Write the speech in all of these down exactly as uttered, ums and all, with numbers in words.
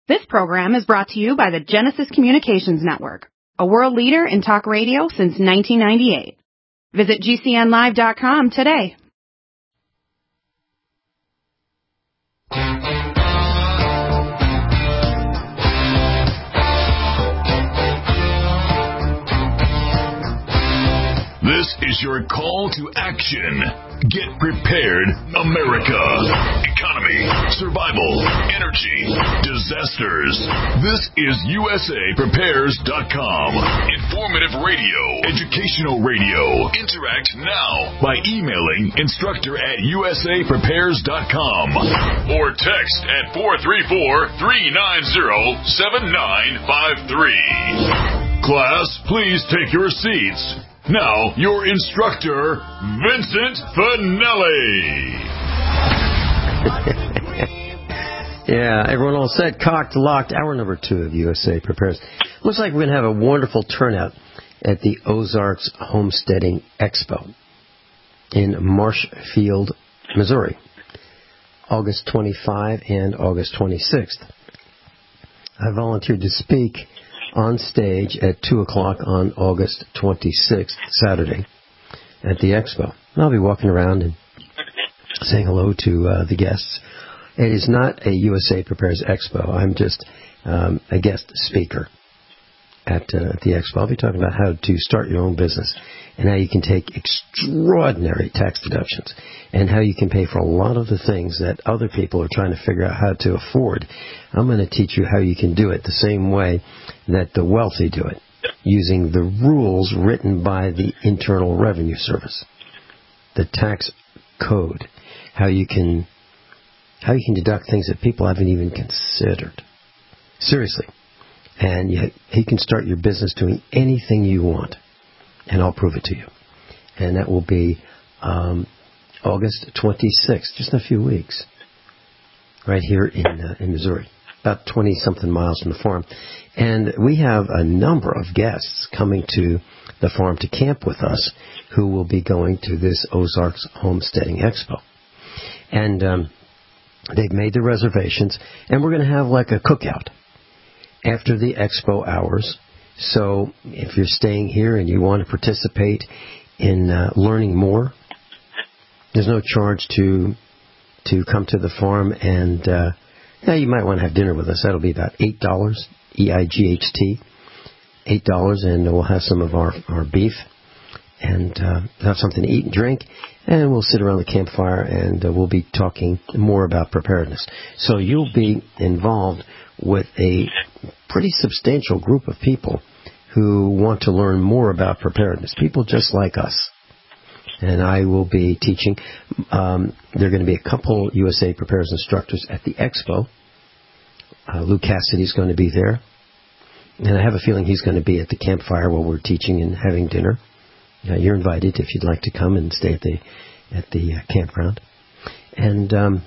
This program is brought to you by the Genesis Communications Network, a world leader in talk radio since nineteen ninety-eight. Visit G C N live dot com today. This is your call to action. Get prepared, America. Economy, survival, energy, disasters. This is U S A Prepares dot com. Informative radio, educational radio. Interact now by emailing instructor at U S A Prepares dot com or text at four three four, three nine zero, seven nine five three. Class, please take your seats. Now, your instructor, Vincent Finelli. Yeah, everyone all set, cocked, locked. Hour number two of U S A Prepares. Looks like we're going to have a wonderful turnout at the Ozarks Homesteading Expo in Marshfield, Missouri, August twenty-fifth and August twenty-sixth. I volunteered to speak on stage at two o'clock on August twenty-sixth, Saturday, at the Expo. And I'll be walking around and saying hello to uh, the guests. It is not a U S A Prepares Expo. I'm just um, a guest speaker at, uh, at the Expo. I'll be talking about how to start your own business and how you can take extraordinary tax deductions and how you can pay for a lot of the things that other people are trying to figure out how to afford. I'm going to teach you how you can do it the same way that the wealthy do it, using the rules written by the Internal Revenue Service, the tax code, how you can how you can deduct things that people haven't even considered. Seriously. And you, you can start your business doing anything you want, and I'll prove it to you. And that will be um, August twenty-sixth, just in a few weeks, right here in uh, in Missouri, about twenty-something miles from the farm. And we have a number of guests coming to the farm to camp with us who will be going to this Ozarks Homesteading Expo. And um, they've made the reservations, and we're going to have like a cookout after the Expo hours. So if you're staying here and you want to participate in uh, learning more, there's no charge to to come to the farm, and uh, yeah, you might want to have dinner with us. That'll be about eight dollars, E I G H T, eight dollars, and we'll have some of our, our beef and uh, have something to eat and drink, and we'll sit around the campfire, and uh, we'll be talking more about preparedness. So you'll be involved with a pretty substantial group of people who want to learn more about preparedness, people just like us. And I will be teaching. Um, there are going to be a couple U S A Prepares instructors at the Expo. Uh, Lou Cassidy's going to be there. And I have a feeling he's going to be at the campfire while we're teaching and having dinner. Uh, you're invited if you'd like to come and stay at the at the uh, campground. And um,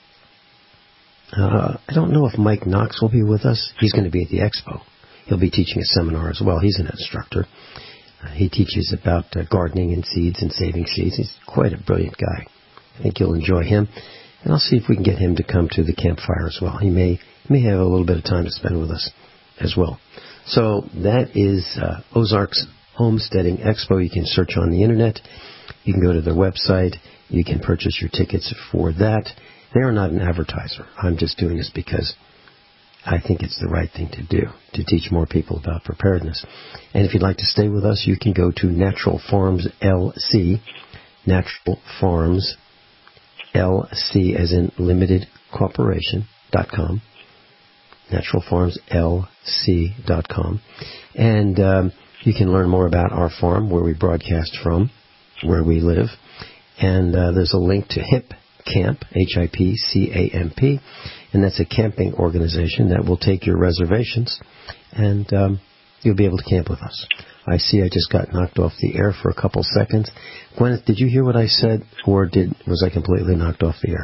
uh, I don't know if Mike Knox will be with us. He's going to be at the Expo. He'll be teaching a seminar as well. He's an instructor. Uh, he teaches about uh, gardening and seeds and saving seeds. He's quite a brilliant guy. I think you'll enjoy him. And I'll see if we can get him to come to the campfire as well. He may may have a little bit of time to spend with us as well. So that is uh, Ozarks Homesteading Expo. You can search on the Internet. You can go to their website. You can purchase your tickets for that. They are not an advertiser. I'm just doing this because I think it's the right thing to do, to teach more people about preparedness. And if you'd like to stay with us, you can go to Natural Farms L C, Natural Farms L C as in Limited Corporation dot com, Natural Farms L C dot com. And um, you can learn more about our farm, where we broadcast from, where we live. And uh, there's a link to HIP Camp, H I P C A M P, and that's a camping organization that will take your reservations, and um, you'll be able to camp with us. I see I just got knocked off the air for a couple seconds. Gwyneth, did you hear what I said, or did was I completely knocked off the air?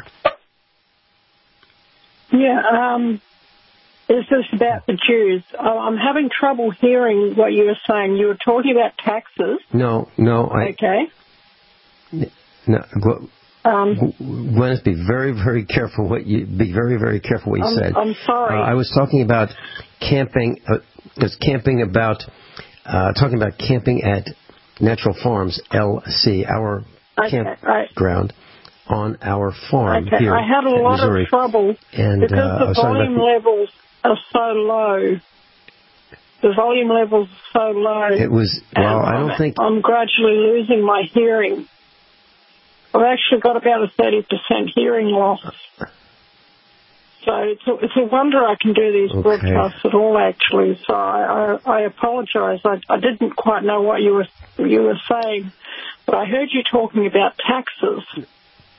Yeah, um, it's just about the Jews. I'm having trouble hearing what you were saying. You were talking about taxes. No, no. I, okay. No, Um, Gwyneth, be very, very careful what you be very, very careful what you I'm, said. I'm sorry. Uh, I was talking about camping. Uh, was camping about uh, talking about camping at Natural Farms L C, our okay, campground right. on our farm okay. here. I had a lot Missouri. of trouble and, because uh, the volume levels are so low. The volume levels are so low. It was well. I don't I'm, think I'm gradually losing my hearing. I've actually got about a thirty percent hearing loss. So it's a, it's a wonder I can do these okay. broadcasts at all, actually. So I, I, I apologise. I, I didn't quite know what you were you were saying, but I heard you talking about taxes.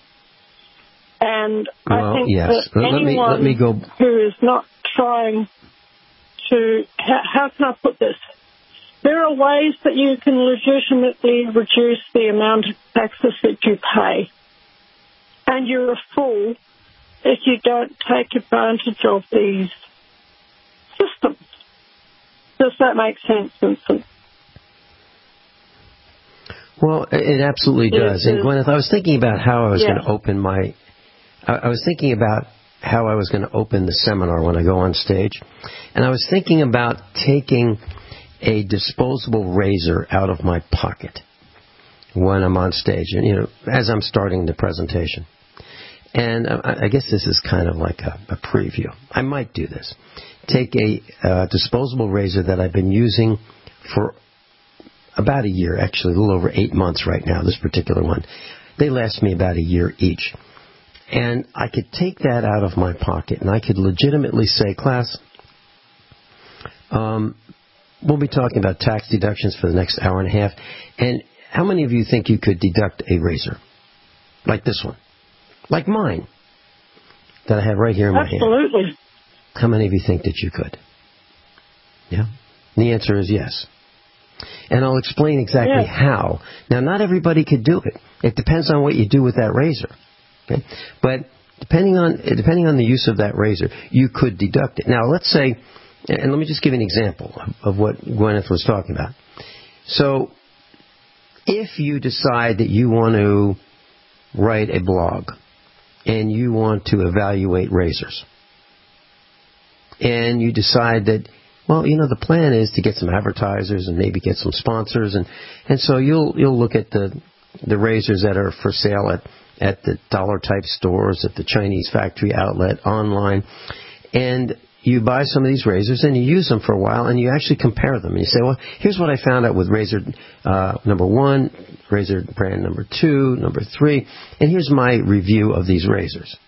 And well, I think yes. that let anyone me let me go. who is not trying to, how, how can I put this? There are ways that you can legitimately reduce the amount of taxes that you pay. And you're a fool if you don't take advantage of these systems. Does that make sense, Vincent? Well, it absolutely does. It and Gwyneth, I was thinking about how I was yeah. going to open my... I was thinking about how I was going to open the seminar when I go on stage. And I was thinking about taking a disposable razor out of my pocket when I'm on stage, and you know, as I'm starting the presentation. And I, I guess this is kind of like a, a preview. I might do this. Take a uh, disposable razor that I've been using for about a year, actually a little over eight months right now, this particular one. They last me about a year each. And I could take that out of my pocket, and I could legitimately say, class, um, we'll be talking about tax deductions for the next hour and a half. And how many of you think you could deduct a razor? Like this one. Like mine. That I have right here in my hand. Absolutely. How many of you think that you could? Yeah? And the answer is yes. And I'll explain exactly yeah. how. Now, not everybody could do it. It depends on what you do with that razor. Okay? But depending on depending on the use of that razor, you could deduct it. Now, let's say, and let me just give you an example of, of what Gwyneth was talking about. So, if you decide that you want to write a blog and you want to evaluate razors, and you decide that, well, you know, the plan is to get some advertisers and maybe get some sponsors, and, and so you'll you'll look at the the razors that are for sale at, at the dollar type stores, at the Chinese factory outlet, online, and you buy some of these razors and you use them for a while and you actually compare them. And you say, well, here's what I found out with razor uh, number one, razor brand number two, number three, and here's my review of these razors.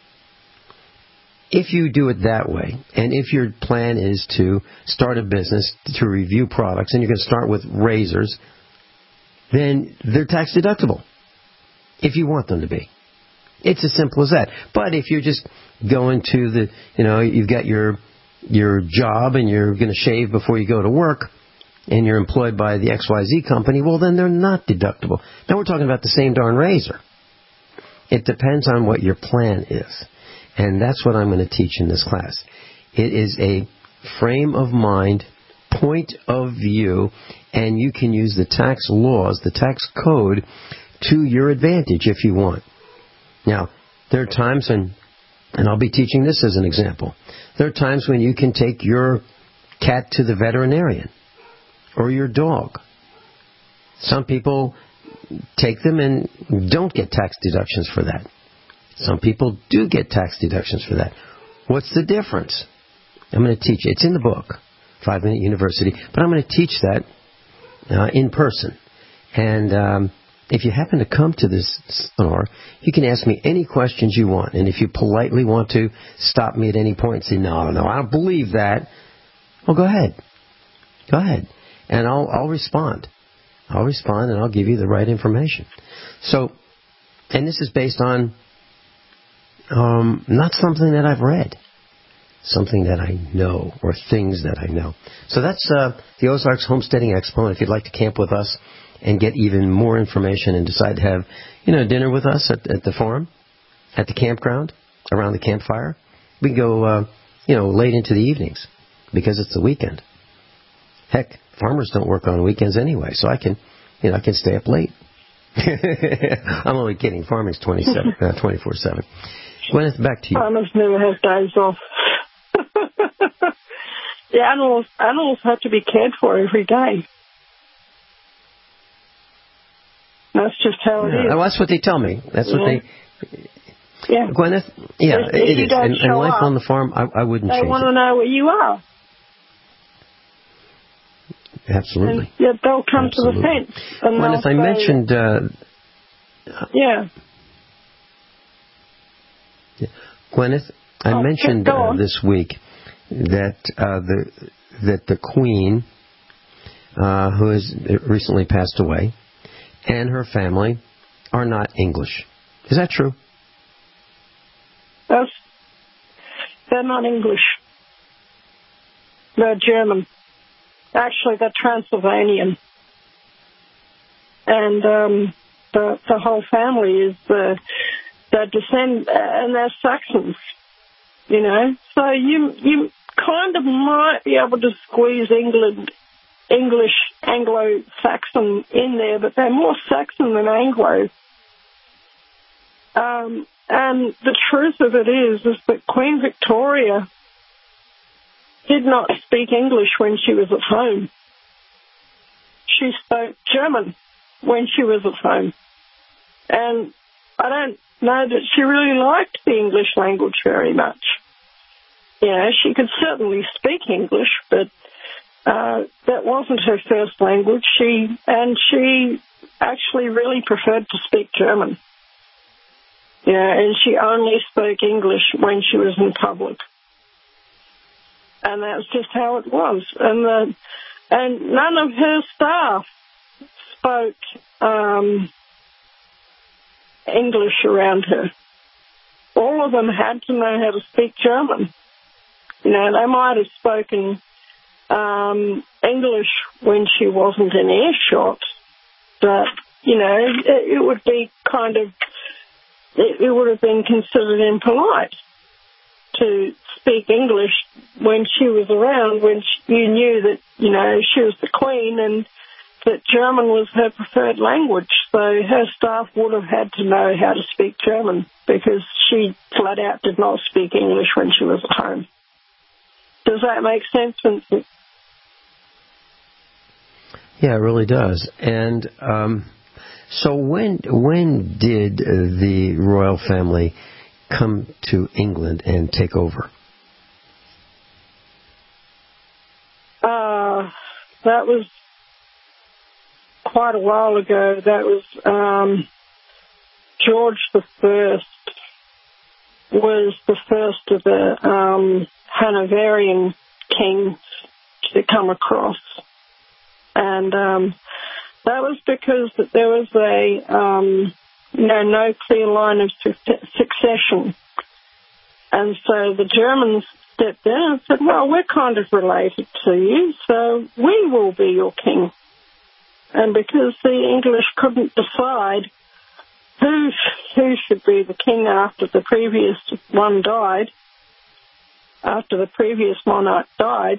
If you do it that way, and if your plan is to start a business to review products, and you're going to start with razors, then they're tax deductible, if you want them to be. It's as simple as that. But if you're just going to the, you know, you've got your your job and you're going to shave before you go to work, and you're employed by the X Y Z company, well, then they're not deductible. Now we're talking about the same darn razor. It depends on what your plan is. And that's what I'm going to teach in this class. It is a frame of mind, point of view, and you can use the tax laws, the tax code, to your advantage if you want. Now, there are times when, and I'll be teaching this as an example, there are times when you can take your cat to the veterinarian or your dog. Some people take them and don't get tax deductions for that. Some people do get tax deductions for that. What's the difference? I'm going to teach you. It's in the book, Five Minute University, but I'm going to teach that uh, in person. And um, if you happen to come to this seminar, you can ask me any questions you want. And if you politely want to stop me at any point and say, no, no, I don't believe that, well, go ahead. Go ahead. And I'll, I'll respond. I'll respond and I'll give you the right information. So, and this is based on Um, not something that I've read, something that I know, or things that I know. So that's uh, the Ozarks Homesteading Expo, and if you'd like to camp with us and get even more information and decide to have, you know, dinner with us at, at the farm, at the campground, around the campfire, we can go, uh, you know, late into the evenings because it's the weekend. Heck, farmers don't work on weekends anyway, so I can, you know, I can stay up late I'm only kidding. Farming's twenty-seven, uh, twenty-four seven. Gwyneth, back to you. Farmers never have days off. The animals, animals have to be cared for every day. That's just how it yeah, is. Well, that's what they tell me. That's yeah. what they... Yeah. Gwyneth, yeah, if, it if is. And, and life up, on the farm, I, I wouldn't they change it. They want to know where you are. Absolutely. And, yeah, they'll come Absolutely. to the fence. And Gwyneth, I say, mentioned... Uh, yeah. yeah. Gwyneth, I oh, mentioned uh, this week that uh, the that the Queen, uh, who has recently passed away, and her family are not English. Is that true? That's, they're not English. They're German. Actually, they're Transylvanian. And um, the the whole family is uh, they're descend and they're Saxons. You know, so you you kind of might be able to squeeze England, English, Anglo-Saxon in there, but they're more Saxon than Anglo. Um, and the truth of it is, is that Queen Victoria did not speak English when she was at home. She spoke German when she was at home. And I don't know that she really liked the English language very much. You know, she could certainly speak English, but uh, that wasn't her first language. She and she actually really preferred to speak German. Yeah, and she only spoke English when she was in public. And that's just how it was. And the, and none of her staff spoke um, English around her. All of them had to know how to speak German. You know, they might have spoken um, English when she wasn't in earshot, but, you know, it, it would be kind of, it, it would have been considered impolite to speak English when she was around, when she, you knew that, you know, she was the Queen and that German was her preferred language. So her staff would have had to know how to speak German because she flat out did not speak English when she was at home. Does that make sense, Vincent? Yeah, it really does. And um, so when when did uh, the royal family come to England and take over? Uh, that was quite a while ago. That was um, George the First was the first of the um, Hanoverian kings to come across. And um, that was because that there was a um, you know, no clear line of su- succession. And so the Germans stepped in and said, well, we're kind of related to you, so we will be your king. And because the English couldn't decide who who should be the king after the previous one died, after the previous monarch died,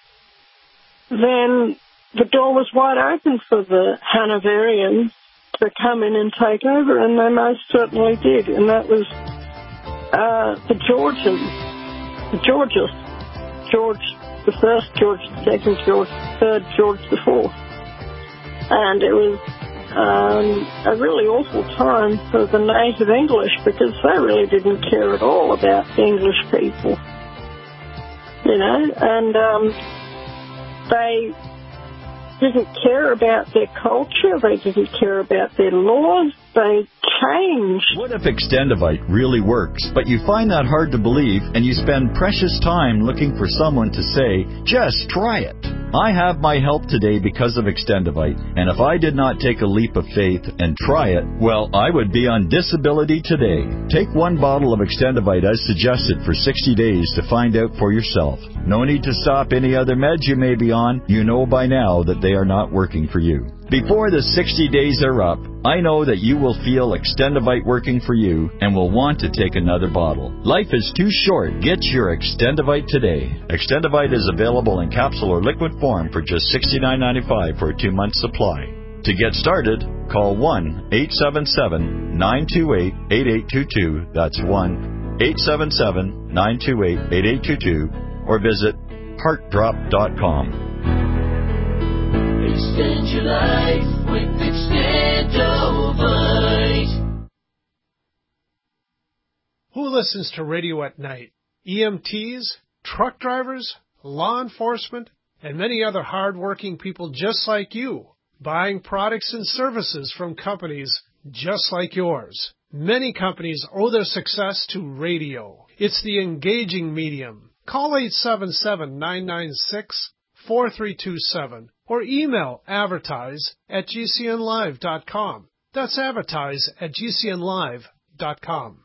then the door was wide open for the Hanoverians to come in and take over, and they most certainly did. And that was uh, the Georgians, the Georges, George the First, George the Second, George the Third, George the Fourth. And it was um, a really awful time for the native English because they really didn't care at all about the English people, you know, and um, they didn't care about their culture, they didn't care about their laws, they changed. What if Extendivite really works, but you find that hard to believe and you spend precious time looking for someone to say, just try it? I have my help today because of Extendivite, and if I did not take a leap of faith and try it, well, I would be on disability today. Take one bottle of Extendivite as suggested for sixty days to find out for yourself. No need to stop any other meds you may be on. You know by now that they are not working for you. Before the sixty days are up, I know that you will feel Extendivite working for you and will want to take another bottle. Life is too short. Get your Extendivite today. Extendivite is available in capsule or liquid form for just sixty-nine ninety-five for a two-month supply. To get started, call one eight seven seven, nine two eight, eight eight two two. That's one eight seven seven, nine two eight, eight eight two two. Or visit heart drop dot com. Extend your life with Extendovite. Who listens to radio at night? E M Ts, truck drivers, law enforcement, and many other hard-working people just like you, buying products and services from companies just like yours. Many companies owe their success to radio. It's the engaging medium. Call eight seven seven, nine nine six, four three two seven or email advertise at g c n live dot com. That's advertise at g c n live dot com.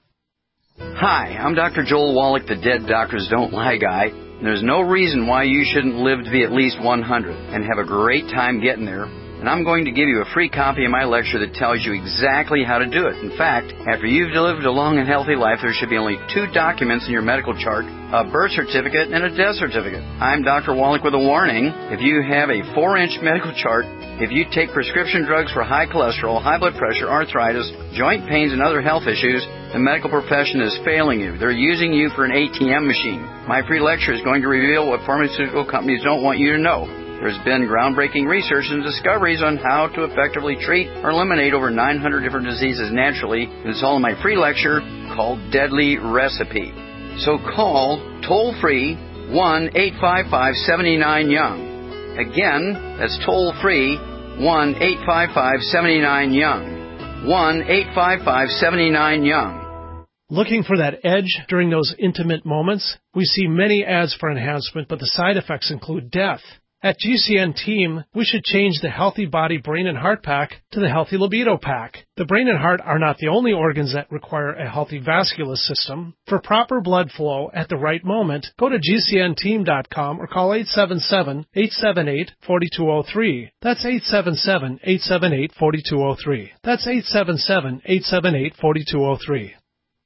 Hi, I'm Doctor Joel Wallach, the Dead Doctors Don't Lie guy. There's no reason why you shouldn't live to be at least one hundred and have a great time getting there. And I'm going to give you a free copy of my lecture that tells you exactly how to do it. In fact, after you've lived a long and healthy life, there should be only two documents in your medical chart, a birth certificate and a death certificate. I'm Doctor Wallach with a warning. If you have a four-inch medical chart, if you take prescription drugs for high cholesterol, high blood pressure, arthritis, joint pains, and other health issues, the medical profession is failing you. They're using you for an A T M machine. My free lecture is going to reveal what pharmaceutical companies don't want you to know. There's been groundbreaking research and discoveries on how to effectively treat or eliminate over nine hundred different diseases naturally. And it's all in my free lecture called Deadly Recipe. So call toll-free one eight five five, seven nine, young. Again, that's toll-free one eight five five, seven nine, young. one eight five five, seven nine, young. Looking for that edge during those intimate moments? We see many ads for enhancement, but the side effects include death. At G C N Team, we should change the Healthy Body, Brain, and Heart Pack to the Healthy Libido Pack. The brain and heart are not the only organs that require a healthy vascular system. For proper blood flow at the right moment, go to G C N team dot com or call eight seven seven, eight seven eight, four two zero three. That's eight seven seven, eight seven eight, four two zero three. That's eight seven seven, eight seven eight, four two zero three.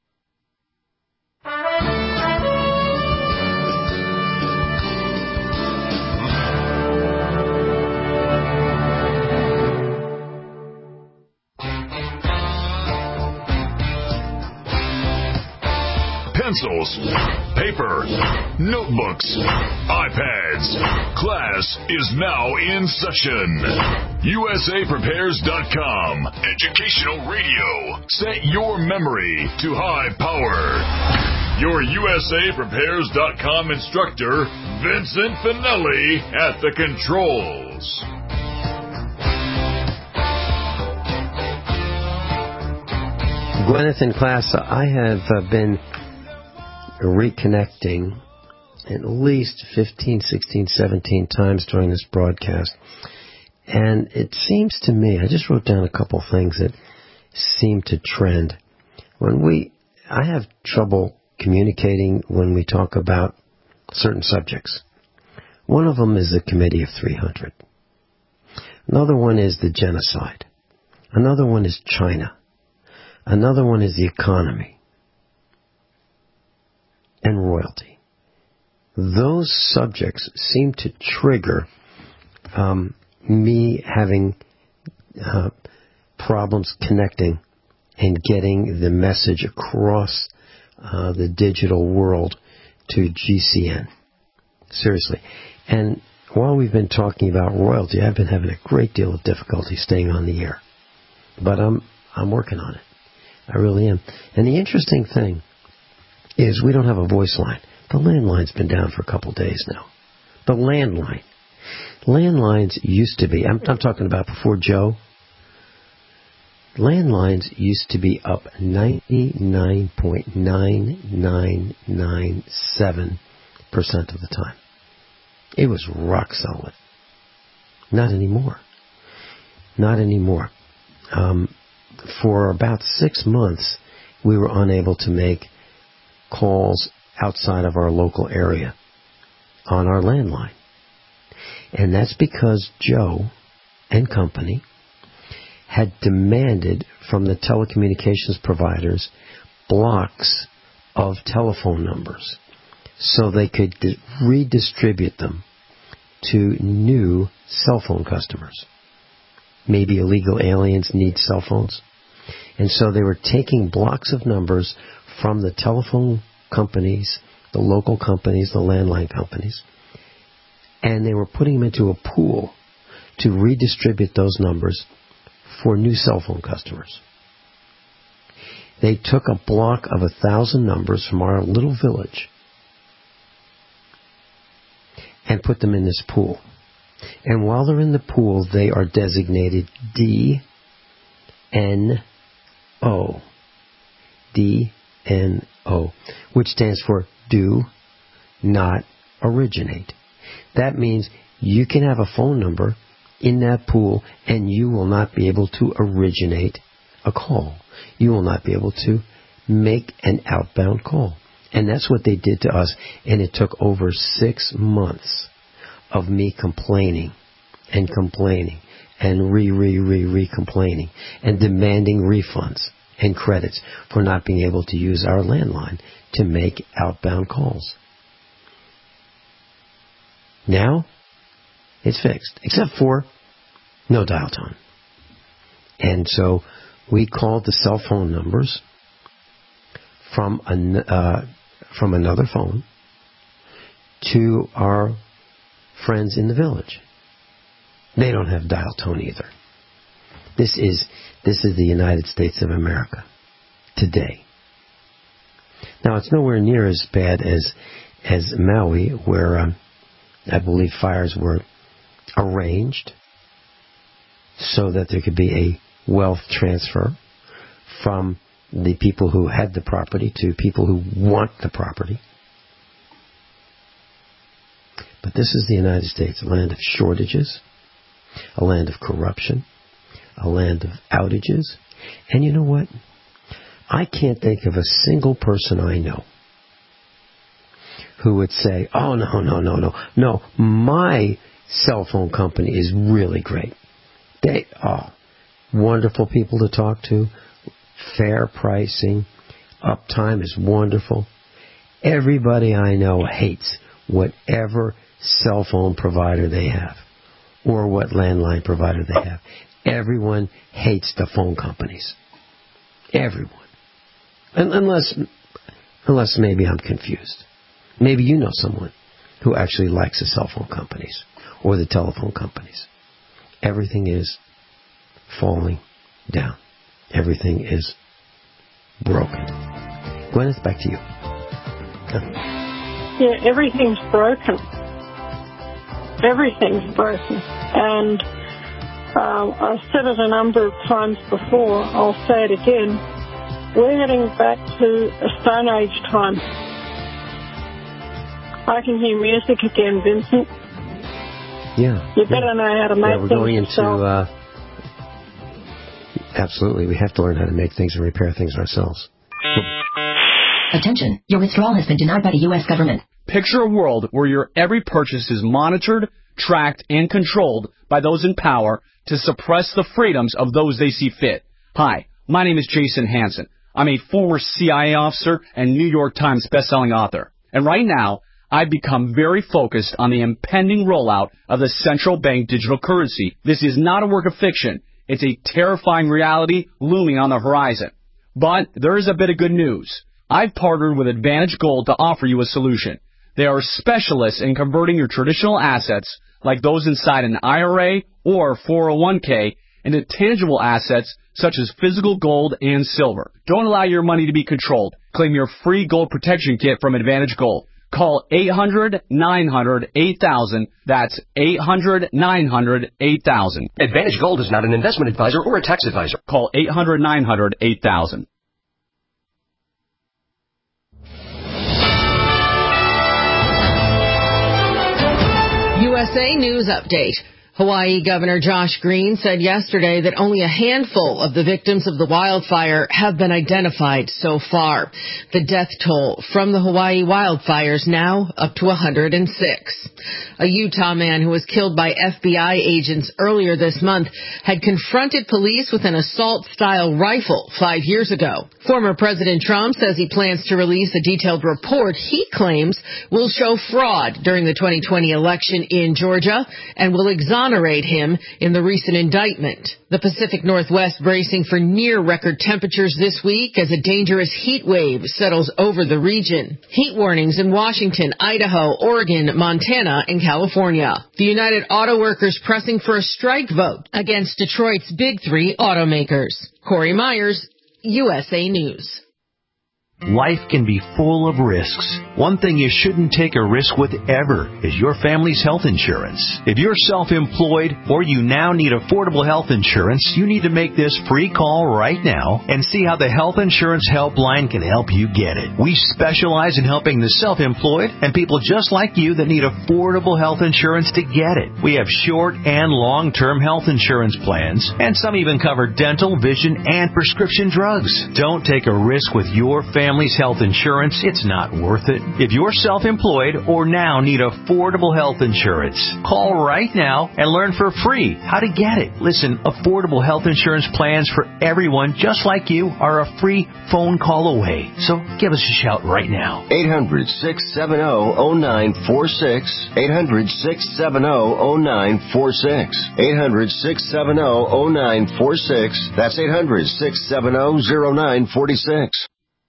Pencils, paper, notebooks, iPads. Class is now in session. U S A Prepares dot com. Educational radio. Set your memory to high power. Your U S A Prepares dot com instructor, Vincent Finelli, at the controls. Gwyneth and class, I have uh, been reconnecting at least fifteen, sixteen, seventeen times during this broadcast. And it seems to me, I just wrote down a couple things that seem to trend. When we, I have trouble communicating when we talk about certain subjects. One of them is the Committee of three hundred. Another one is the genocide. Another one is China. Another one is the economy and royalty. Those subjects seem to trigger um, me having uh, problems connecting and getting the message across uh, the digital world to G C N. Seriously. And while we've been talking about royalty, I've been having a great deal of difficulty staying on the air. But I'm I'm working on it. I really am. And the interesting thing is we don't have a voice line. The landline's been down for a couple days now. The landline. Landlines used to be, I'm, I'm talking about before Joe, landlines used to be up ninety-nine point nine nine nine seven percent of the time. It was rock solid. Not anymore. Not anymore. Um, for about six months, we were unable to make calls outside of our local area on our landline. And that's because Joe and company had demanded from the telecommunications providers blocks of telephone numbers so they could di- redistribute them to new cell phone customers. maybe illegal aliens need cell phones. And so they were taking blocks of numbers from the telephone companies, the local companies, the landline companies, and they were putting them into a pool to redistribute those numbers for new cell phone customers. They took a block of a thousand numbers from our little village and put them in this pool. And while they're in the pool, they are designated D N O. D N O, which stands for Do Not Originate. That means you can have a phone number in that pool and you will not be able to originate a call. You will not be able to make an outbound call. And that's what they did to us, and it took over six months of me complaining and complaining and re, re, re, re complaining and demanding refunds and credits for not being able to use our landline to make outbound calls. Now, it's fixed, except for no dial tone. And so we called the cell phone numbers from an, uh, from another phone to our friends in the village. They don't have dial tone either. This is this is the United States of America today. Now, it's nowhere near as bad as as Maui, where um, I believe fires were arranged so that there could be a wealth transfer from the people who had the property to people who want the property. But this is the United States, a land of shortages, a land of corruption, a land of outages. And you know what? I can't think of a single person I know who would say, oh, no, no, no, no, no, my cell phone company is really great. They are wonderful people to talk to, fair pricing, uptime is wonderful. Everybody I know hates whatever cell phone provider they have or what landline provider they have. Everyone hates the phone companies. Everyone. Unless, unless maybe I'm confused. Maybe you know someone who actually likes the cell phone companies or the telephone companies. Everything is falling down. Everything is broken. Gwyneth, back to you. Yeah, everything's broken. Everything's broken. And um, I've said it a number of times before. I'll say it again. We're heading back to a Stone Age time. I can hear music again, Vincent. Yeah. You better yeah. know how to make yeah, we're things going into, uh, absolutely, we have to learn how to make things and repair things ourselves. Attention, your withdrawal has been denied by the U S government. Picture a world where your every purchase is monitored, tracked, and controlled by those in power to suppress the freedoms of those they see fit. Hi, my name is Jason Hansen. I'm a former C I A officer and New York Times bestselling author. And right now, I've become very focused on the impending rollout of the central bank digital currency. This is not a work of fiction. It's a terrifying reality looming on the horizon. But there is a bit of good news. I've partnered with Advantage Gold to offer you a solution. They are specialists in converting your traditional assets, like those inside an I R A or four oh one k, into tangible assets such as physical gold and silver. Don't allow your money to be controlled. Claim your free gold protection kit from Advantage Gold. Call eight hundred, nine hundred, eight thousand. That's eight hundred, nine hundred, eight thousand. Advantage Gold is not an investment advisor or a tax advisor. Call eight hundred, nine hundred, eight thousand. U S A News Update. Hawaii Governor Josh Green said yesterday that only a handful of the victims of the wildfire have been identified so far. The death toll from the Hawaii wildfires now up to one hundred six. A Utah man who was killed by F B I agents earlier this month had confronted police with an assault-style rifle five years ago. Former President Trump says he plans to release a detailed report he claims will show fraud during the twenty twenty election in Georgia and will exonerate exonerate him in the recent indictment. The Pacific Northwest bracing for near-record temperatures this week as a dangerous heat wave settles over the region. Heat warnings in Washington, Idaho, Oregon, Montana, and California. The United Auto Workers pressing for a strike vote against Detroit's big three automakers. Corey Myers, U S A News. Life can be full of risks. One thing you shouldn't take a risk with ever is your family's health insurance. If you're self-employed or you now need affordable health insurance, you need to make this free call right now and see how the Health Insurance Helpline can help you get it. We specialize in helping the self-employed and people just like you that need affordable health insurance to get it. We have short and long-term health insurance plans, and some even cover dental, vision, and prescription drugs. Don't take a risk with your family. Family's health insurance, it's not worth it. If you're self-employed or now need affordable health insurance, call right now and learn for free how to get it. Listen, affordable health insurance plans for everyone just like you are a free phone call away. So give us a shout right now. eight hundred, six seven zero, zero nine four six. eight hundred, six seven zero, zero nine four six. eight hundred, six seven zero, zero nine four six. That's eight hundred, six seven zero, zero nine four six.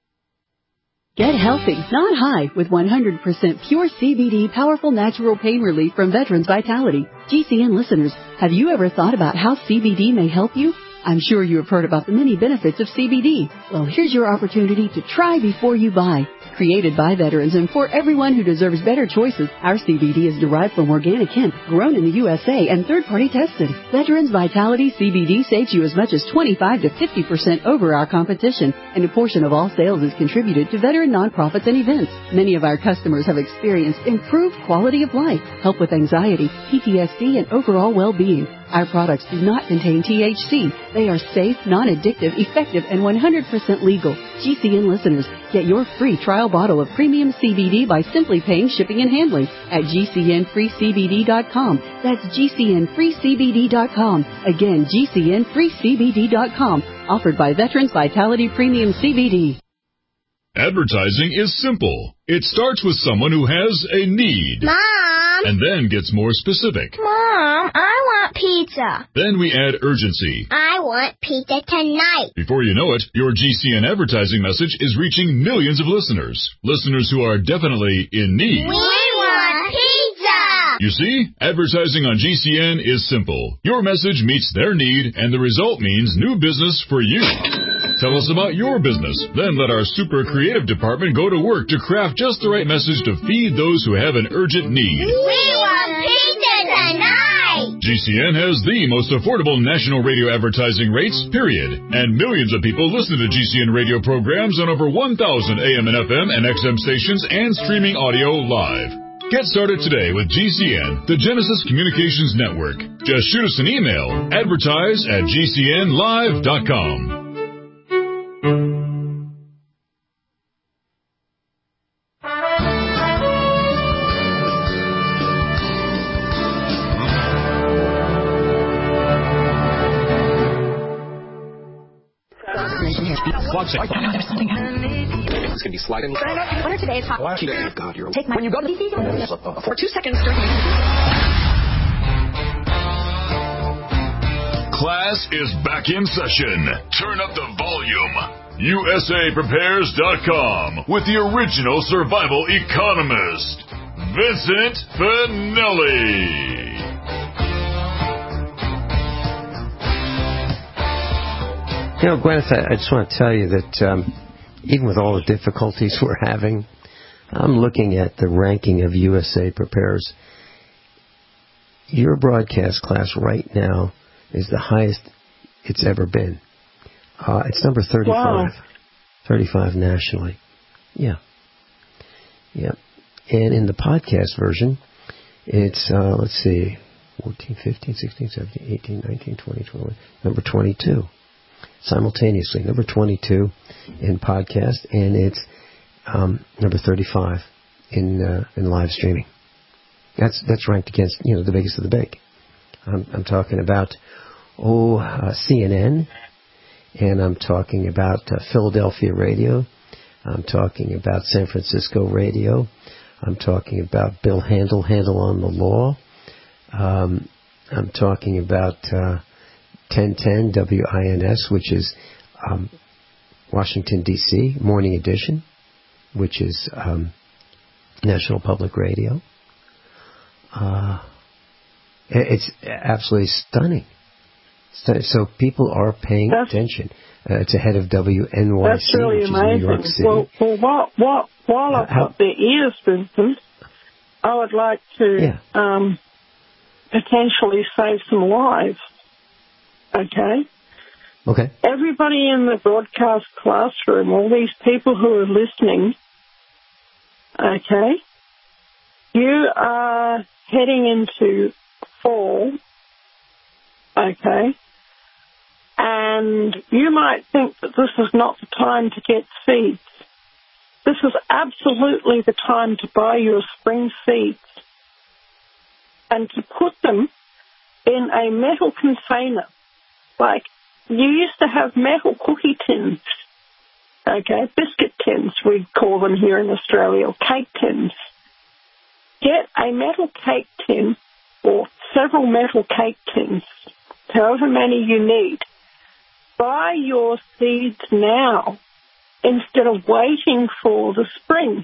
Get healthy, not high, with one hundred percent pure C B D powerful natural pain relief from Veterans Vitality. G C N listeners, have you ever thought about how C B D may help you? I'm sure you have heard about the many benefits of C B D. Well, here's your opportunity to try before you buy. Created by veterans and for everyone who deserves better choices, our C B D is derived from organic hemp, grown in the U S A, and third-party tested. Veterans Vitality C B D saves you as much as twenty-five to fifty percent over our competition, and a portion of all sales is contributed to veteran nonprofits and events. Many of our customers have experienced improved quality of life, help with anxiety, P T S D, and overall well-being. Our products do not contain T H C. They are safe, non-addictive, effective, and one hundred percent legal. G C N listeners, get your free trial bottle of premium C B D by simply paying shipping and handling at G C N free C B D dot com. That's G C N free C B D dot com. Again, G C N free C B D dot com. Offered by Veterans Vitality Premium C B D. Advertising is simple. It starts with someone who has a need. Mom! And then gets more specific. Mom, I want pizza. Then we add urgency. I want pizza tonight. Before you know it, your G C N advertising message is reaching millions of listeners. Listeners who are definitely in need. We want pizza! You see, advertising on G C N is simple. Your message meets their need, and the result means new business for you. Tell us about your business. Then let our super creative department go to work to craft just the right message to feed those who have an urgent need. We want pizza tonight! G C N has the most affordable national radio advertising rates, period. And millions of people listen to G C N radio programs on over one thousand A M and F M and X M stations and streaming audio live. Get started today with G C N, the Genesis Communications Network. Just shoot us an email, advertise at G C N live dot com. It's going to be sliding. What are today's hot? Last day of God, you're Take my... When you go to... For two seconds during... Class is back in session. Turn up the volume. U S A Prepares dot com with the original survival economist, Vincent Finelli. You know, Gwyneth, I just want to tell you that um, even with all the difficulties we're having, I'm looking at the ranking of U S A Prepares. Your broadcast class right now is the highest it's ever been. Uh, it's number thirty-five. Wow. thirty-five nationally. Yeah. Yeah. And in the podcast version, it's, uh, let's see, fourteen, fifteen, sixteen, seventeen, eighteen, nineteen, twenty, twenty-one, number twenty-two. Simultaneously, number twenty-two in podcast, and it's um, number thirty-five in uh, in live streaming. That's that's ranked against, you know, the biggest of the big. I'm, I'm talking about oh uh, C N N, and I'm talking about uh, Philadelphia radio. I'm talking about San Francisco radio. I'm talking about Bill Handel, Handel on the Law. Um, I'm talking about uh, ten ten W I N S, which is um, Washington, D C, Morning Edition, which is um, National Public Radio. Uh, it's absolutely stunning. So people are paying that's, attention. Uh, it's ahead of W N Y C, that's really which amazing. is New York City. Well, well what, what, while uh, I've got their ears, Vincent, I would like to yeah. um, potentially save some lives. Okay? Okay. Everybody in the broadcast classroom, all these people who are listening, okay, you are heading into fall, okay, and you might think that this is not the time to get seeds. This is absolutely the time to buy your spring seeds and to put them in a metal container. Like, you used to have metal cookie tins, okay, biscuit tins, we call them here in Australia, or cake tins. Get a metal cake tin or several metal cake tins, however many you need. Buy your seeds now instead of waiting for the spring.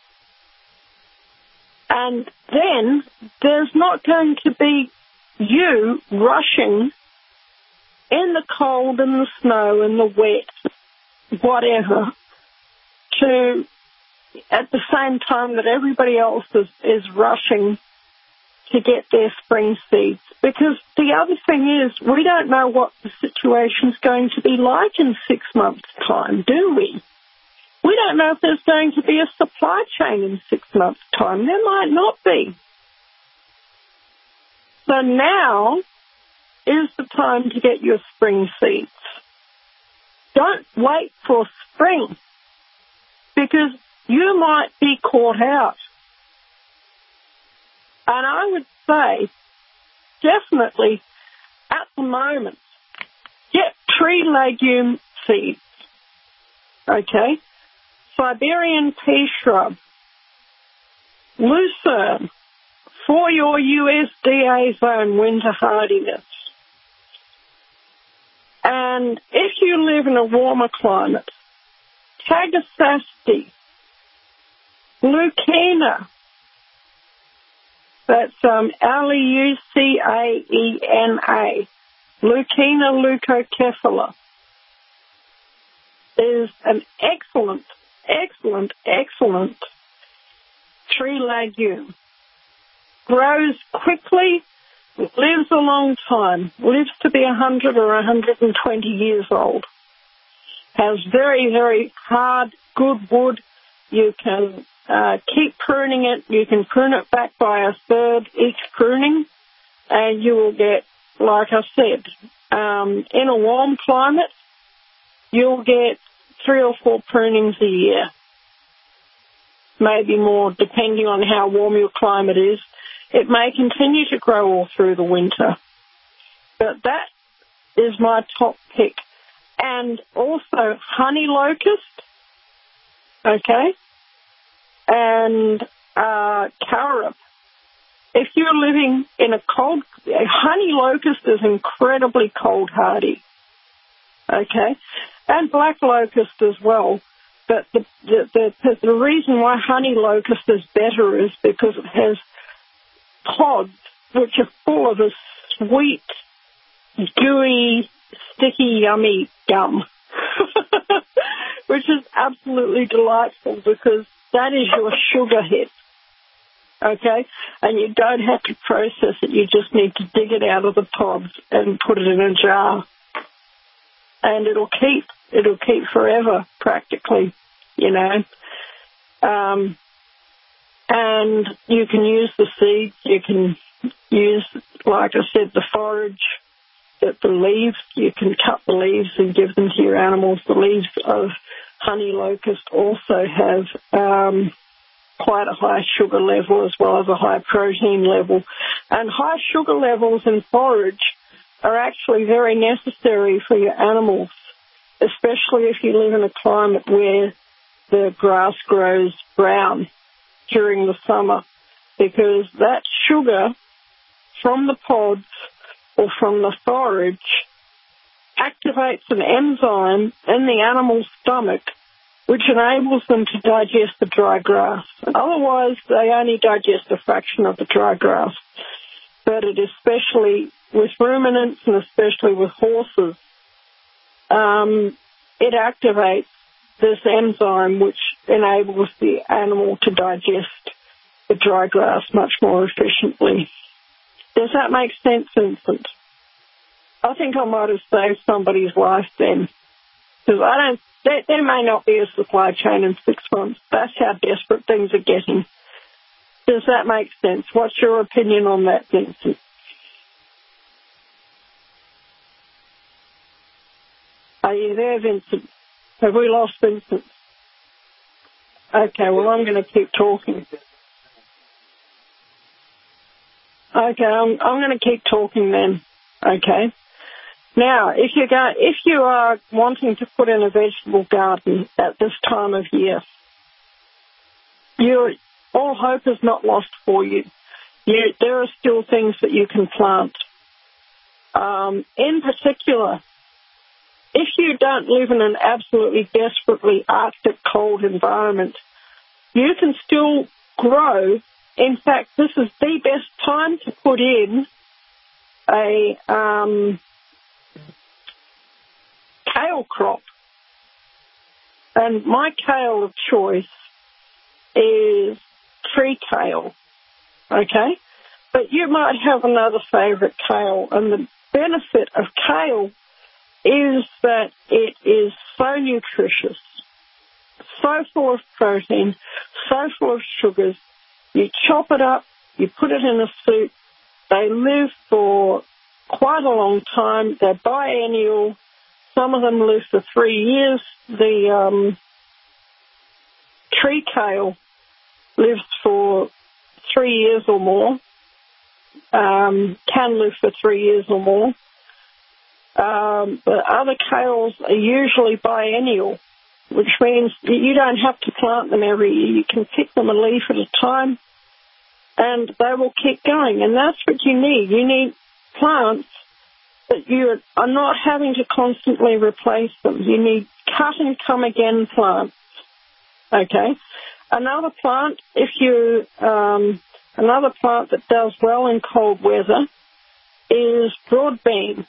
And then there's not going to be you rushing in the cold and the snow and the wet, whatever, to, at the same time that everybody else is, is rushing to get their spring seeds. Because the other thing is, we don't know what the situation's going to be like in six months' time, do we? We don't know if there's going to be a supply chain in six months' time. There might not be. So now is the time to get your spring seeds. Don't wait for spring, because you might be caught out. And I would say, definitely, at the moment, get tree legume seeds, okay? Siberian pea shrub, lucerne, for your U S D A zone winter hardiness. And if you live in a warmer climate, Tagasasti, Lucena, that's um, L E U C A E N A, Lucena leucocephala, is an excellent, excellent, excellent tree legume. Grows quickly, lives a long time, lives to be one hundred or one hundred twenty years old. Has very, very hard, good wood. You can uh, keep pruning it. You can prune it back by a third each pruning, and you will get, like I said, um, in a warm climate, you'll get three or four prunings a year. Maybe more, depending on how warm your climate is. It may continue to grow all through the winter. But that is my top pick. And also honey locust, okay, and uh, carob. If you're living in a cold, honey locust is incredibly cold hardy, okay, and black locust as well. But the, the, the, the reason why honey locust is better is because it has pods which are full of a sweet, gooey, sticky, yummy gum, which is absolutely delightful because that is your sugar hit, okay? And you don't have to process it. You just need to dig it out of the pods and put it in a jar. And it'll keep, it'll keep forever, practically, you know. Um, and you can use the seeds, you can use, like I said, the forage, the, the leaves. You can cut the leaves and give them to your animals. The leaves of honey locust also have um, quite a high sugar level as well as a high protein level. And high sugar levels in forage are actually very necessary for your animals, especially if you live in a climate where the grass grows brown during the summer, because that sugar from the pods or from the forage activates an enzyme in the animal's stomach which enables them to digest the dry grass. Otherwise, they only digest a fraction of the dry grass. But it especially with ruminants and especially with horses, um, it activates this enzyme which enables the animal to digest the dry grass much more efficiently. Does that make sense, Vincent? I think I might have saved somebody's life then. Because I don't, there, there may not be a supply chain in six months. That's how desperate things are getting. Does that make sense? What's your opinion on that, Vincent? Are you there, Vincent? Have we lost Vincent? Okay, well, I'm going to keep talking. Okay, I'm, I'm going to keep talking then. Okay. Now, if you go, if you are wanting to put in a vegetable garden at this time of year, you all hope is not lost for you. you. There are still things that you can plant. Um, in particular, if you don't live in an absolutely desperately Arctic cold environment, you can still grow. In fact, this is the best time to put in a um, kale crop. And my kale of choice is tree kale, okay? But you might have another favourite kale, and the benefit of kale is that it is so nutritious, so full of protein, so full of sugars. You chop it up, you put it in a soup. They live for quite a long time. They're biennial. Some of them live for three years. The um, tree kale lives for three years or more, um, can live for three years or more. Um, but other kales are usually biennial, which means you don't have to plant them every year. You can pick them a leaf at a time, and they will keep going. And that's what you need. You need plants that you are not having to constantly replace them. You need cut-and-come-again plants, okay? Another plant, if you, um, another plant that does well in cold weather is broadbean.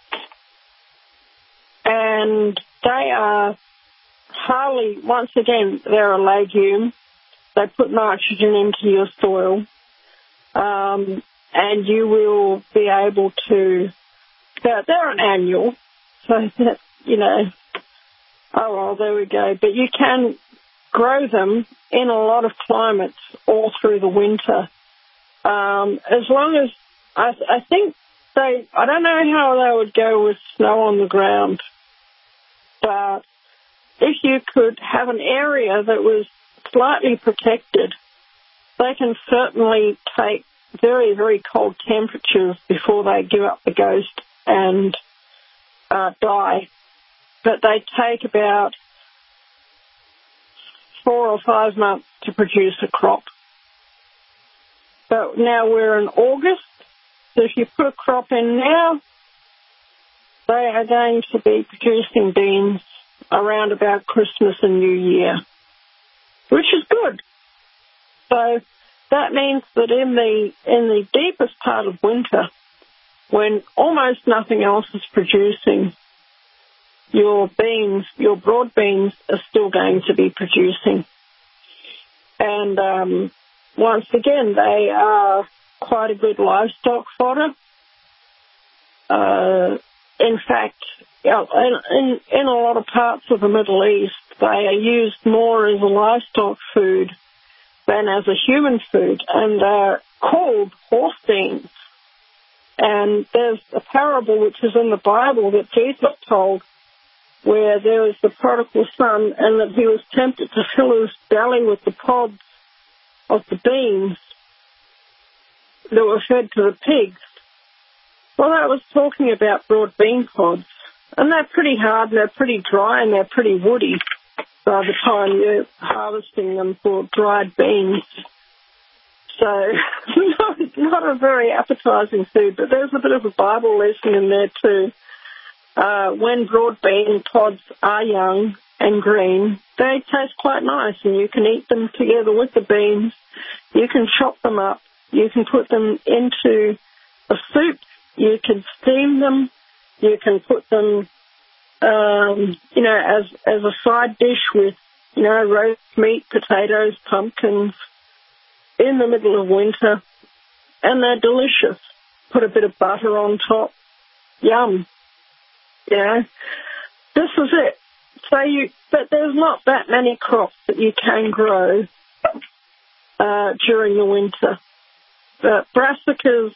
And they are hardly, once again, they're a legume. They put nitrogen into your soil. Um, and you will be able to, they're, they're an annual. So, that, you know, oh, well, there we go. But you can grow them in a lot of climates all through the winter. Um, as long as, I, I think they, I don't know how they would go with snow on the ground. But if you could have an area that was slightly protected, they can certainly take very, very cold temperatures before they give up the ghost and uh, die. But they take about four or five months to produce a crop. But now we're in August, so if you put a crop in now, they are going to be producing beans around about Christmas and New Year, which is good. So that means that in the in the deepest part of winter, when almost nothing else is producing, your beans, your broad beans, are still going to be producing. And um, once again, they are quite a good livestock fodder. Uh, in fact, in, in, in a lot of parts of the Middle East, they are used more as a livestock food than as a human food, and they're called horse beans. And there's a parable which is in the Bible that Jesus told, where there was the prodigal son, and that he was tempted to fill his belly with the pods of the beans that were fed to the pigs. Well, that was talking about broad bean pods. And they're pretty hard, and they're pretty dry, and they're pretty woody by the time you're harvesting them for dried beans. So, not a very appetizing food, but there's a bit of a Bible lesson in there too. Uh, when broad bean pods are young and green, they taste quite nice, and you can eat them together with the beans. You can chop them up. You can put them into a soup. You can steam them. You can put them, um, you know, as as a side dish with, you know, roast meat, potatoes, pumpkins, in the middle of winter, and they're delicious. Put a bit of butter on top. Yum. You know, this is it. So you, but there's not that many crops that you can grow uh, during the winter. But brassicas,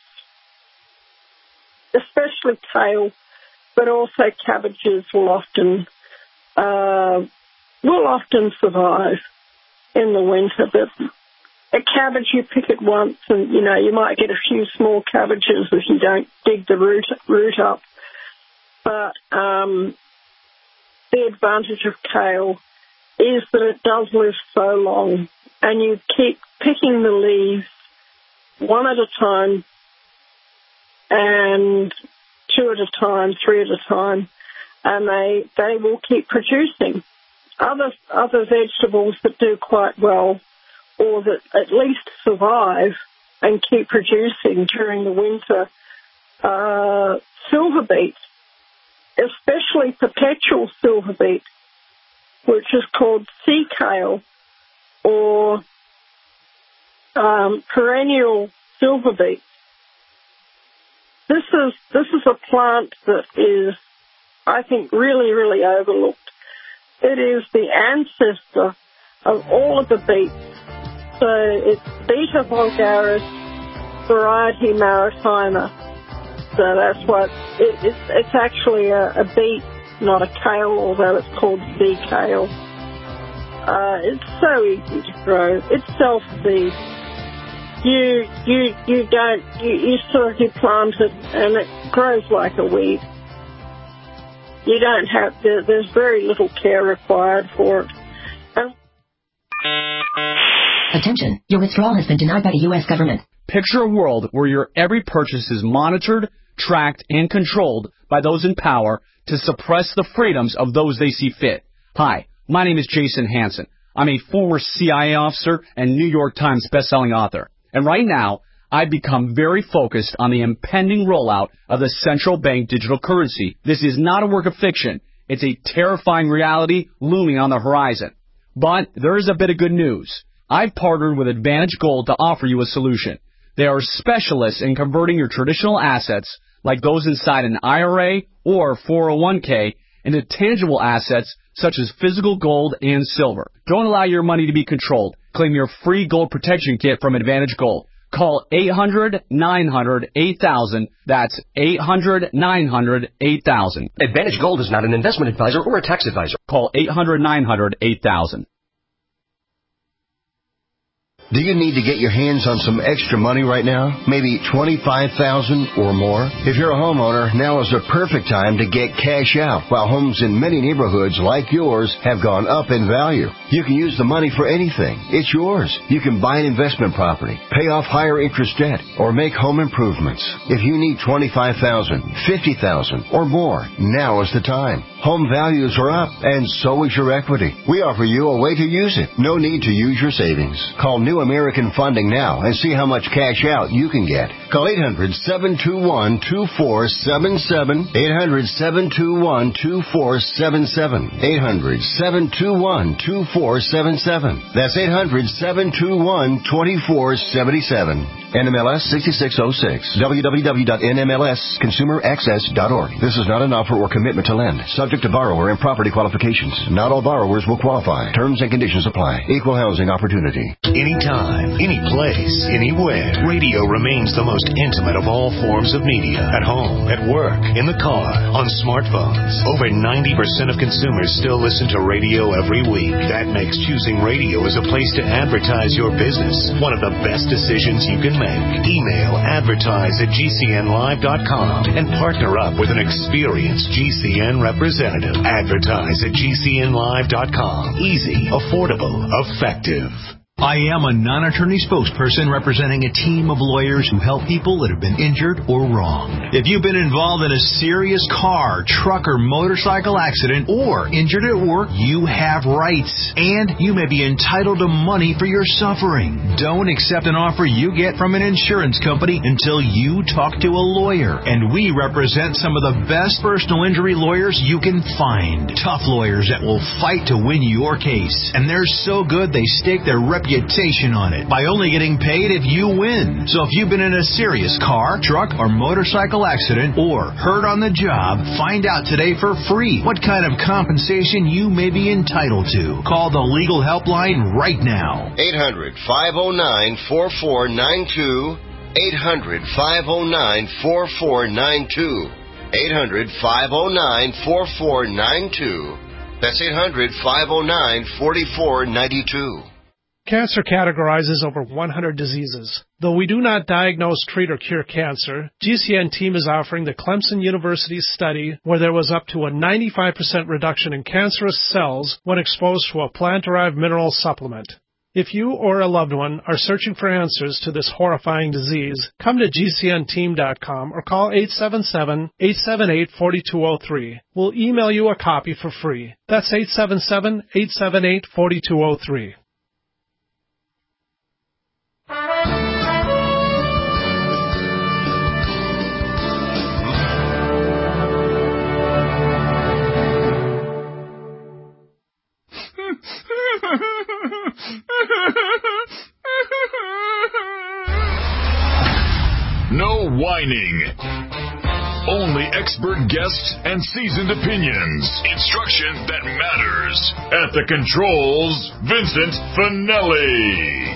especially kale, but also cabbages will often uh, will often survive in the winter. But a cabbage, you pick it once, and you know you might get a few small cabbages if you don't dig the root root up. But um, the advantage of kale is that it does live so long, and you keep picking the leaves one at a time, and two at a time, three at a time, and they they will keep producing. Other other vegetables that do quite well, or that at least survive and keep producing during the winter, uh, silver beet, especially perpetual silver beet, which is called sea kale, or um, perennial silver beet. This is this is a plant that is, I think, really, really overlooked. It is the ancestor of all of the beets. So it's Beta vulgaris, variety maritima. So that's what, it, it's, it's actually a, a beet, not a kale, although it's called sea kale. Uh, it's so easy to grow. It's self-seed. You, you, you don't, you, you sort of, you plant it and it grows like a weed. You don't have, there, there's very little care required for it. And Attention, your withdrawal has been denied by the U S government. Picture a world where your every purchase is monitored, tracked, and controlled by those in power to suppress the freedoms of those they see fit. Hi, my name is Jason Hansen. I'm a former C I A officer and New York Times bestselling author. And right now, I've become very focused on the impending rollout of the central bank digital currency. This is not a work of fiction. It's a terrifying reality looming on the horizon. But there is a bit of good news. I've partnered with Advantage Gold to offer you a solution. They are specialists in converting your traditional assets, like those inside an I R A or four oh one k, into tangible assets such as physical gold and silver. Don't allow your money to be controlled. Claim your free gold protection kit from Advantage Gold. Call eight hundred, nine hundred, eight thousand. That's eight hundred, nine hundred, eight thousand. Advantage Gold is not an investment advisor or a tax advisor. Call eight hundred, nine hundred, eight thousand. Do you need to get your hands on some extra money right now? Maybe twenty-five thousand dollars or more? If you're a homeowner, now is the perfect time to get cash out while homes in many neighborhoods like yours have gone up in value. You can use the money for anything. It's yours. You can buy an investment property, pay off higher interest debt, or make home improvements. If you need twenty-five thousand dollars, fifty thousand dollars, or more, now is the time. Home values are up, and so is your equity. We offer you a way to use it. No need to use your savings. Call New American Funding now and see how much cash out you can get. Call eight hundred, seven two one, two four seven seven, eight hundred, seven two one, two four seven seven, eight hundred, seven two one, two four seven seven. That's eight hundred, seven two one, two four seven seven. N M L S sixty-six oh six. w w w dot n m l s consumer access dot org. This is not an offer or commitment to lend. Subject to borrower and property qualifications. Not all borrowers will qualify. Terms and conditions apply. Equal housing opportunity. Anytime, any place, anywhere. Radio remains the most intimate of all forms of media. At home, at work, in the car, on smartphones. Over ninety percent of consumers still listen to radio every week. That makes choosing radio as a place to advertise your business one of the best decisions you can make. Email advertise at g c n live dot com and partner up with an experienced G C N representative. Advertise at g c n live dot com. Easy, affordable, effective. I am a non-attorney spokesperson representing a team of lawyers who help people that have been injured or wronged. If you've been involved in a serious car, truck, or motorcycle accident or injured at work, you have rights, and you may be entitled to money for your suffering. Don't accept an offer you get from an insurance company until you talk to a lawyer, and we represent some of the best personal injury lawyers you can find. Tough lawyers that will fight to win your case, and they're so good they stake their reputation reputation on it by only getting paid if you win. So if you've been in a serious car, truck, or motorcycle accident or hurt on the job, find out today for free what kind of compensation you may be entitled to. Call the legal helpline right now. eight hundred, five oh nine, four four nine two. eight hundred, five oh nine, four four nine two. eight hundred, five oh nine, four four nine two. That's eight hundred, five oh nine, four four nine two. Cancer categorizes over one hundred diseases. Though we do not diagnose, treat, or cure cancer, G C N team is offering the Clemson University study where there was up to a ninety-five percent reduction in cancerous cells when exposed to a plant-derived mineral supplement. If you or a loved one are searching for answers to this horrifying disease, come to G C N team dot com or call eight seven seven, eight seven eight, four two zero three. We'll email you a copy for free. That's eight seven seven, eight seven eight, four two zero three. No whining. Only expert guests and seasoned opinions. Instruction that matters. At the controls, Vincent Finelli.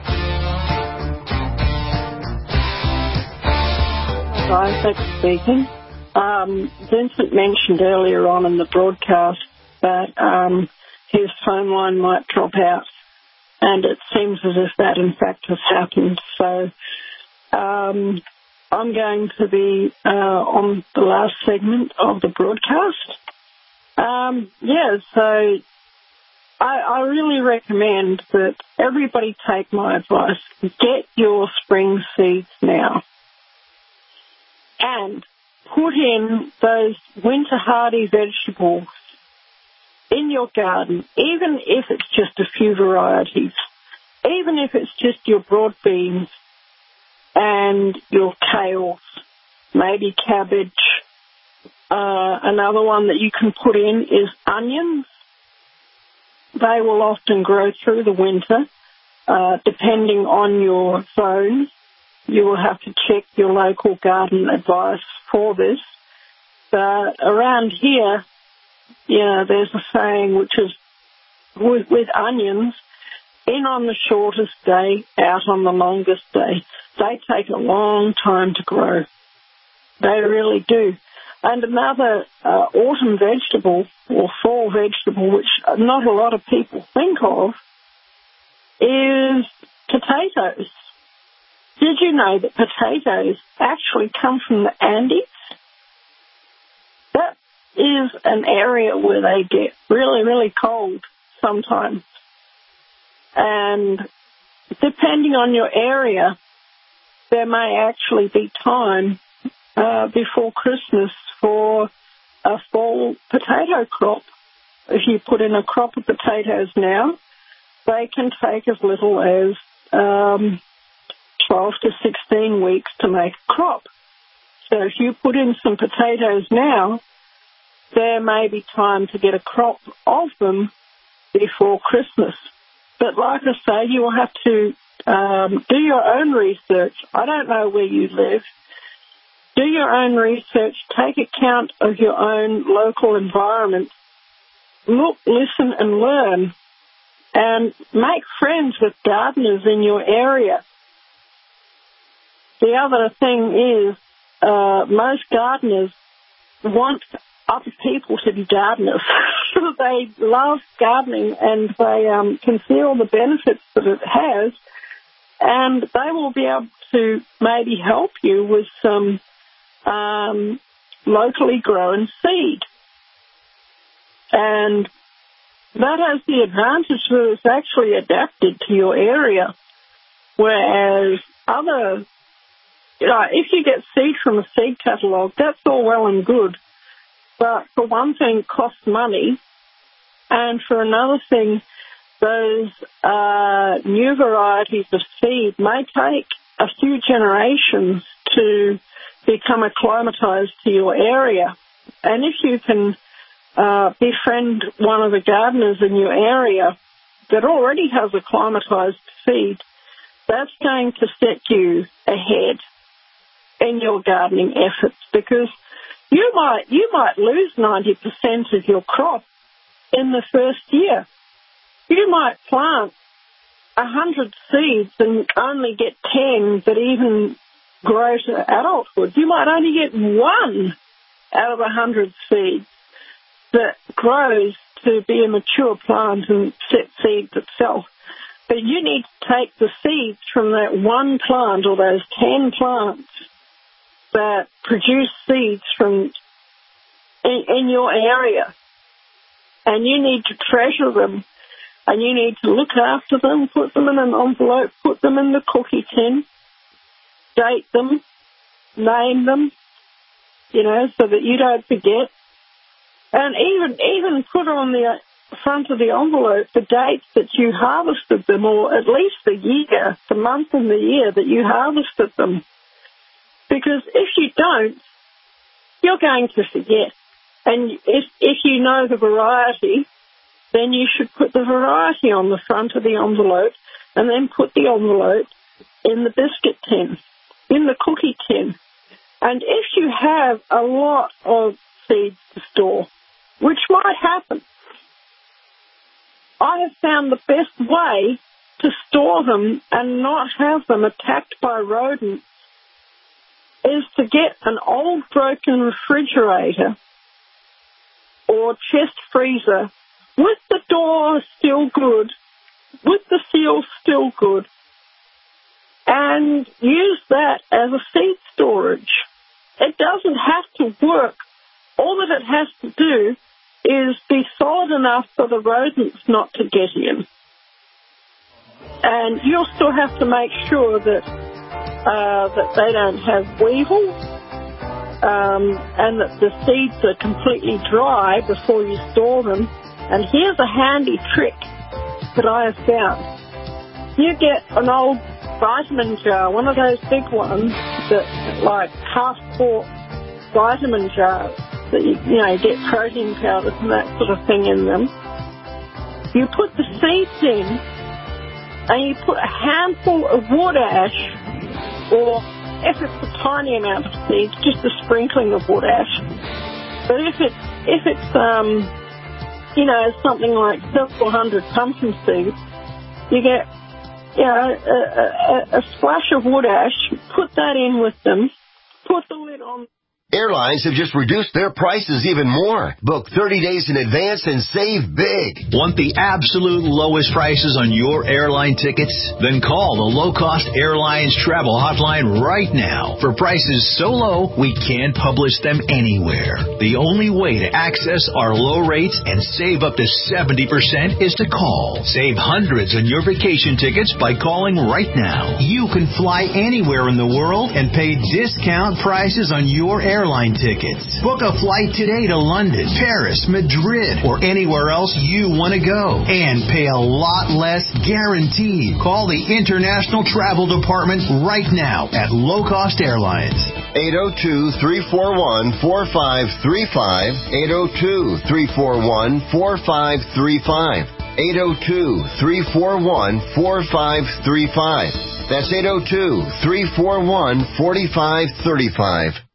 Isaac speaking. Um, Vincent mentioned earlier on in the broadcast that um, his phone line might drop out, and it seems as if that in fact has happened. So um, I'm going to be uh, on the last segment of the broadcast. Um, yeah, so I, I really recommend that everybody take my advice. Get your spring seeds now and put in those winter hardy vegetables in your garden, even if it's just a few varieties, even if it's just your broad beans and your kales, maybe cabbage. Uh, another one that you can put in is onions. They will often grow through the winter, uh, depending on your zone. You will have to check your local garden advice for this. But around here, you know, there's a saying which is, with, with onions, in on the shortest day, out on the longest day. They take a long time to grow. They really do. And another uh, autumn vegetable or fall vegetable, which not a lot of people think of, is potatoes. Did you know that potatoes actually come from the Andes? That is an area where they get really, really cold sometimes. And depending on your area, there may actually be time uh, before Christmas for a fall potato crop. If you put in a crop of potatoes now, they can take as little as um, twelve to sixteen weeks to make a crop. So if you put in some potatoes now, there may be time to get a crop of them before Christmas. But like I say, you will have to um, do your own research. I don't know where you live. Do your own research. Take account of your own local environment. Look, listen, and learn. And make friends with gardeners in your area. The other thing is, uh, most gardeners want other people to be gardeners. They love gardening and they um, can see all the benefits that it has, and they will be able to maybe help you with some um, locally grown seed. And that has the advantage that it's actually adapted to your area, whereas other, you know, if you get seed from a seed catalogue, that's all well and good, but for one thing, it costs money, and for another thing, those uh, new varieties of seed may take a few generations to become acclimatized to your area. And if you can uh, befriend one of the gardeners in your area that already has acclimatized seed, that's going to set you ahead in your gardening efforts, because you might you might lose ninety percent of your crop in the first year. You might plant a hundred seeds and only get ten that even grow to adulthood. You might only get one out of a hundred seeds that grows to be a mature plant and set seeds itself. But you need to take the seeds from that one plant or those ten plants that produce seeds from in, in your area, and you need to treasure them. And you need to look after them, put them in an envelope, put them in the cookie tin, date them, name them, you know, so that you don't forget. And even even put on the front of the envelope the dates that you harvested them, or at least the year, the month and the year that you harvested them. Because if you don't, you're going to forget. And if if you know the variety, then you should put the variety on the front of the envelope and then put the envelope in the biscuit tin, in the cookie tin. And if you have a lot of seeds to store, which might happen, I have found the best way to store them and not have them attacked by rodents is to get an old broken refrigerator or chest freezer with the door still good, with the seal still good, and use that as a seed storage. It doesn't have to work. All that it has to do is be solid enough for the rodents not to get in. And you'll still have to make sure that uh, that they don't have weevil, um, and that the seeds are completely dry before you store them. And here's a handy trick that I have found. You get an old vitamin jar, one of those big ones that, like half-quart vitamin jars that you, you know, get protein powders and that sort of thing in them. You put the seeds in, and you put a handful of wood ash, or if it's a tiny amount of seeds, just a sprinkling of wood ash. But if it's if it's um you know, something like several hundred pumpkin seeds, you get, you know, a, a, a splash of wood ash, put that in with them, put the lid on. Airlines have just reduced their prices even more. Book thirty days in advance and save big. Want the absolute lowest prices on your airline tickets? Then call the Low Cost Airlines Travel Hotline right now. For prices so low, we can't publish them anywhere. The only way to access our low rates and save up to seventy percent is to call. Save hundreds on your vacation tickets by calling right now. You can fly anywhere in the world and pay discount prices on your airline airline tickets. Book a flight today to London, Paris, Madrid, or anywhere else you want to go. And pay a lot less guaranteed. Call the International Travel Department right now at Low Cost Airlines. eight oh two, three four one, four five three five. eight oh two, three four one, four five three five. eight oh two, three four one, four five three five. That's eight oh two, three four one, four five three five.